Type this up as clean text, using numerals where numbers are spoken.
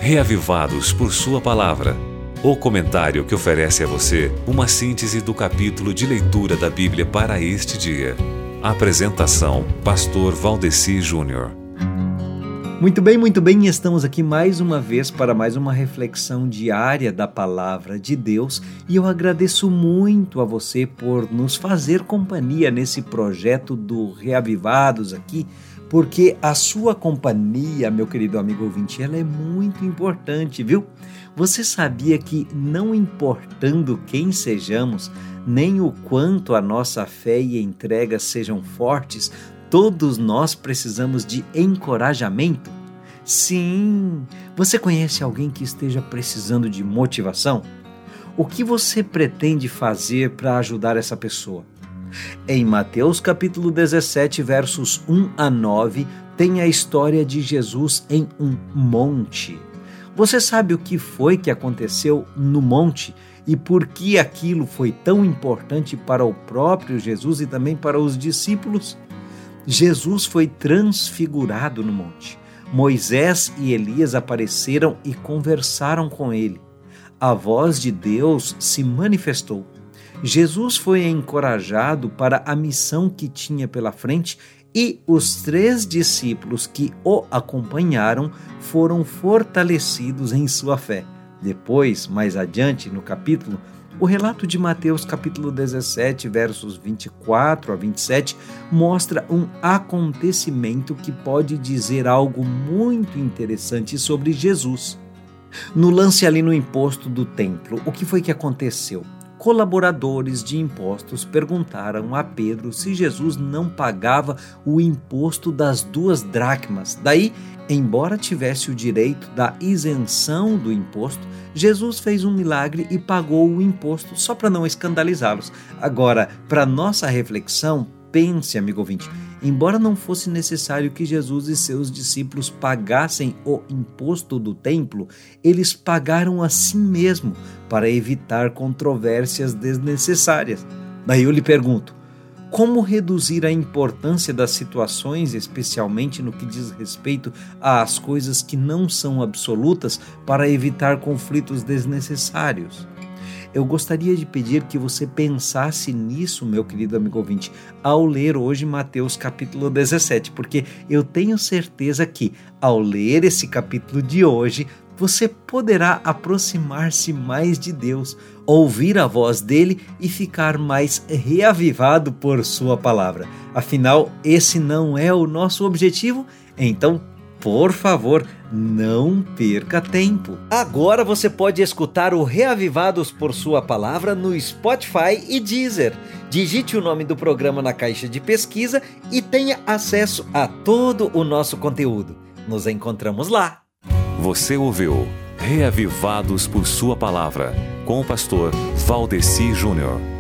Reavivados por Sua Palavra. O comentário que oferece a você uma síntese do capítulo de leitura da Bíblia para este dia. Apresentação: Pastor Valdeci Júnior. Muito bem, estamos aqui mais uma vez para mais uma reflexão diária da Palavra de Deus e eu agradeço muito a você por nos fazer companhia nesse projeto do Reavivados aqui, porque a sua companhia, meu querido amigo ouvinte, ela é muito importante, viu? Você sabia que não importando quem sejamos, nem o quanto a nossa fé e entrega sejam fortes, todos nós precisamos de encorajamento? Sim! Você conhece alguém que esteja precisando de motivação? O que você pretende fazer para ajudar essa pessoa? Em Mateus capítulo 17, versos 1 a 9, tem a história de Jesus em um monte. Você sabe o que foi que aconteceu no monte e por que aquilo foi tão importante para o próprio Jesus e também para os discípulos? Jesus foi transfigurado no monte. Moisés e Elias apareceram e conversaram com ele. A voz de Deus se manifestou. Jesus foi encorajado para a missão que tinha pela frente e os 3 discípulos que o acompanharam foram fortalecidos em sua fé. Depois, mais adiante no capítulo, o relato de Mateus capítulo 17, versos 24 a 27, mostra um acontecimento que pode dizer algo muito interessante sobre Jesus. No lance ali no imposto do templo, o que foi que aconteceu? Colaboradores de impostos perguntaram a Pedro se Jesus não pagava o imposto das 2 dracmas. Daí, embora tivesse o direito da isenção do imposto, Jesus fez um milagre e pagou o imposto só para não escandalizá-los. Agora, para nossa reflexão, pense, amigo ouvinte, embora não fosse necessário que Jesus e seus discípulos pagassem o imposto do templo, eles pagaram a si mesmo para evitar controvérsias desnecessárias. Daí eu lhe pergunto, como reduzir a importância das situações, especialmente no que diz respeito às coisas que não são absolutas, para evitar conflitos desnecessários? Eu gostaria de pedir que você pensasse nisso, meu querido amigo ouvinte, ao ler hoje Mateus capítulo 17, porque eu tenho certeza que, ao ler esse capítulo de hoje, você poderá aproximar-se mais de Deus, ouvir a voz dele e ficar mais reavivado por sua palavra. Afinal, esse não é o nosso objetivo? Então, por favor, não perca tempo. Agora você pode escutar o Reavivados por Sua Palavra no Spotify e Deezer. Digite o nome do programa na caixa de pesquisa e tenha acesso a todo o nosso conteúdo. Nos encontramos lá. Você ouviu Reavivados por Sua Palavra, com o pastor Valdeci Júnior.